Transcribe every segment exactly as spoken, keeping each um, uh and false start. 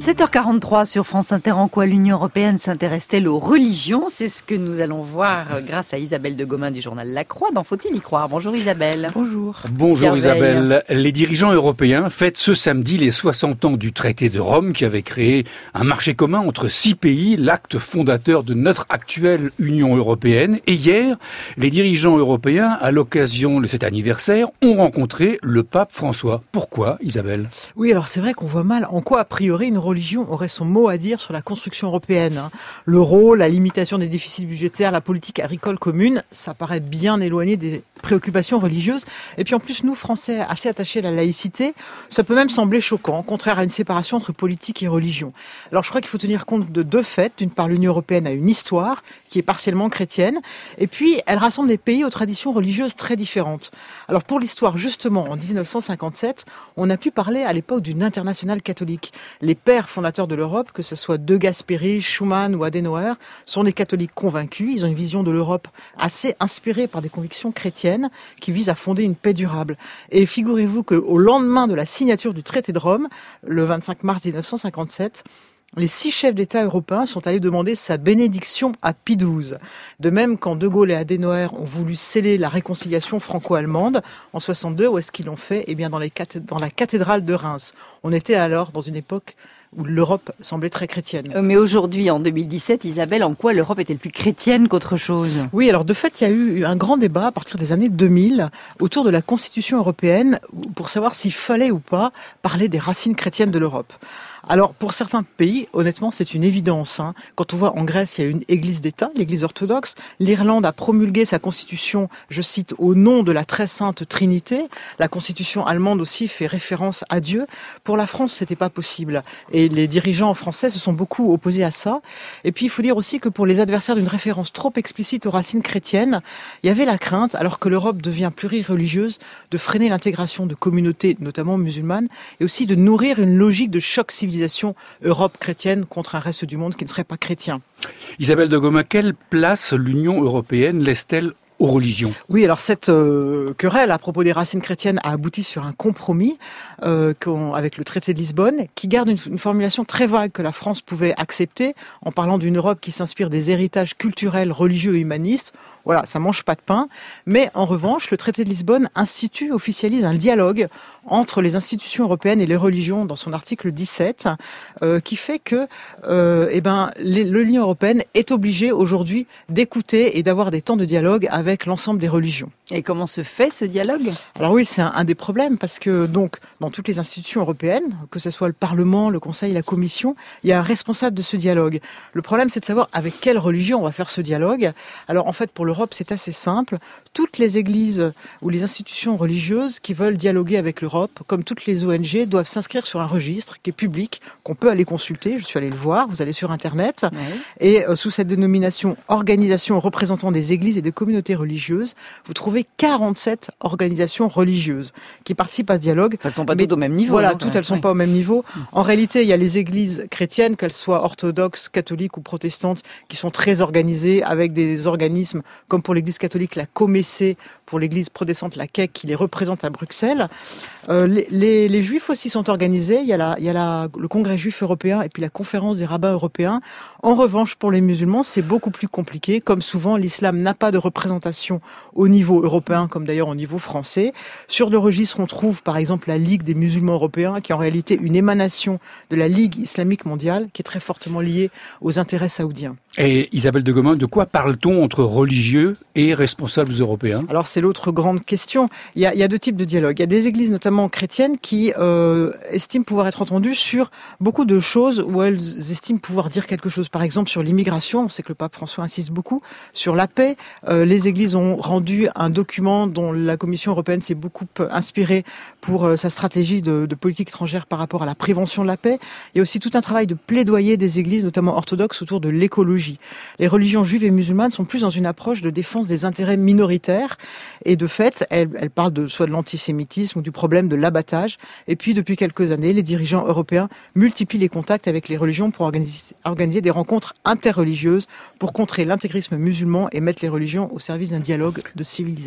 sept heures quarante-trois sur France Inter. En quoi l'Union européenne s'intéresse-t-elle aux religions? C'est ce que nous allons voir grâce à Isabelle de Gomin du journal La Croix dans Faut-il y croire? Bonjour Isabelle. Bonjour. Bonjour Isabelle. Les dirigeants européens fêtent ce samedi les soixante ans du traité de Rome qui avait créé un marché commun entre six pays, l'acte fondateur de notre actuelle Union européenne. Et hier, les dirigeants européens, à l'occasion de cet anniversaire, ont rencontré le pape François. Pourquoi, Isabelle? Oui, alors c'est vrai qu'on voit mal en quoi, a priori, une religion aurait son mot à dire sur la construction européenne. L'euro, la limitation des déficits budgétaires, la politique agricole commune, ça paraît bien éloigné des préoccupations religieuses. Et puis en plus, nous, Français, assez attachés à la laïcité, ça peut même sembler choquant, contraire à une séparation entre politique et religion. Alors je crois qu'il faut tenir compte de deux faits. D'une part, l'Union européenne a une histoire qui est partiellement chrétienne, et puis elle rassemble les pays aux traditions religieuses très différentes. Alors pour l'histoire, justement, en dix-neuf cent cinquante-sept, on a pu parler à l'époque d'une internationale catholique. Les pères fondateurs de l'Europe, que ce soit De Gasperi, Schuman ou Adenauer, sont des catholiques convaincus. Ils ont une vision de l'Europe assez inspirée par des convictions chrétiennes qui visent à fonder une paix durable. Et figurez-vous qu'au lendemain de la signature du traité de Rome, le vingt-cinq mars mille neuf cent cinquante-sept, les six chefs d'État européens sont allés demander sa bénédiction à Pie douze. De même, quand De Gaulle et Adenauer ont voulu sceller la réconciliation franco-allemande en soixante-deux, où est-ce qu'ils l'ont fait? Eh bien, dans, les cath- dans la cathédrale de Reims. On était alors dans une époque où l'Europe semblait très chrétienne. Mais aujourd'hui, en deux mille dix-sept, Isabelle, en quoi l'Europe est-elle plus chrétienne qu'autre chose? Oui, alors de fait, il y a eu un grand débat à partir des années deux mille autour de la Constitution européenne pour savoir s'il fallait ou pas parler des racines chrétiennes de l'Europe. Alors, pour certains pays, honnêtement, c'est une évidence. Hein. Quand on voit en Grèce, il y a une église d'État, l'église orthodoxe. L'Irlande a promulgué sa constitution, je cite, au nom de la très sainte Trinité. La constitution allemande aussi fait référence à Dieu. Pour la France, c'était pas possible. Et les dirigeants français se sont beaucoup opposés à ça. Et puis, il faut dire aussi que pour les adversaires d'une référence trop explicite aux racines chrétiennes, il y avait la crainte, alors que l'Europe devient plurireligieuse, de freiner l'intégration de communautés, notamment musulmanes, et aussi de nourrir une logique de choc civilisationnel Europe chrétienne contre un reste du monde qui ne serait pas chrétien. Isabelle de Gomin, quelle place l'Union européenne laisse-t-elle aux religions? Oui, alors cette euh, querelle à propos des racines chrétiennes a abouti sur un compromis euh, avec le traité de Lisbonne, qui garde une, une formulation très vague que la France pouvait accepter en parlant d'une Europe qui s'inspire des héritages culturels, religieux et humanistes. Voilà, ça mange pas de pain. Mais en revanche, le traité de Lisbonne institue, officialise un dialogue entre les institutions européennes et les religions dans son article dix-sept, euh, qui fait que euh, eh ben, l'Union européenne est obligée aujourd'hui d'écouter et d'avoir des temps de dialogue avec avec l'ensemble des religions. Et comment se fait ce dialogue? Alors oui, c'est un, un des problèmes parce que donc dans toutes les institutions européennes, que ce soit le Parlement, le Conseil, la Commission, il y a un responsable de ce dialogue. Le problème, c'est de savoir avec quelle religion on va faire ce dialogue. Alors en fait, pour l'Europe, c'est assez simple. Toutes les églises ou les institutions religieuses qui veulent dialoguer avec l'Europe, comme toutes les O N G, doivent s'inscrire sur un registre qui est public, qu'on peut aller consulter. Je suis allée le voir. Vous allez sur Internet. Oui. Et euh, sous cette dénomination organisation représentant des églises et des communautés religieuses, vous trouvez quarante-sept organisations religieuses qui participent à ce dialogue. Elles ne sont pas toutes au même niveau. Voilà, non, toutes elles ne sont oui. pas au même niveau. En réalité, il y a les églises chrétiennes, qu'elles soient orthodoxes, catholiques ou protestantes, qui sont très organisées avec des organismes comme pour l'église catholique, la Comessé, pour l'église protestante, la C E C, qui les représente à Bruxelles. Euh, les, les, les juifs aussi sont organisés. Il y a, la, il y a la, le Congrès juif européen et puis la conférence des rabbins européens. En revanche, pour les musulmans, c'est beaucoup plus compliqué. Comme souvent, l'islam n'a pas de représentation au niveau européen, comme d'ailleurs au niveau français. Sur le registre, on trouve par exemple la Ligue des musulmans européens, qui est en réalité une émanation de la Ligue islamique mondiale, qui est très fortement liée aux intérêts saoudiens. Et Isabelle de Gomin, de quoi parle-t-on entre religieux et responsables européens? Alors c'est l'autre grande question. Il y a, il y a deux types de dialogues. Il y a des églises, notamment chrétiennes, qui euh, estiment pouvoir être entendues sur beaucoup de choses où elles estiment pouvoir dire quelque chose. Par exemple, sur l'immigration, on sait que le pape François insiste beaucoup. Sur la paix, euh, les églises ont rendu un document dont la Commission européenne s'est beaucoup inspirée pour euh, sa stratégie de, de politique étrangère par rapport à la prévention de la paix. Il y a aussi tout un travail de plaidoyer des églises, notamment orthodoxes, autour de l'écologie. Les religions juives et musulmanes sont plus dans une approche de défense des intérêts minoritaires et de fait, elles, elles parlent de, soit de l'antisémitisme ou du problème de l'abattage. Et puis, depuis quelques années, les dirigeants européens multiplient les contacts avec les religions pour organiser, organiser des rencontres interreligieuses pour contrer l'intégrisme musulman et mettre les religions au service d'un dialogue de civilisation.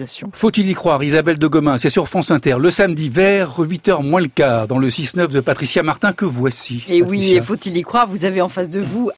mondialisation. Faut-il y croire, Isabelle de Gomin, c'est sur France Inter, le samedi vers huit heures moins le quart, dans le six neuf de Patricia Martin, que voici. Et Patricia. oui, faut-il y croire, vous avez en face de vous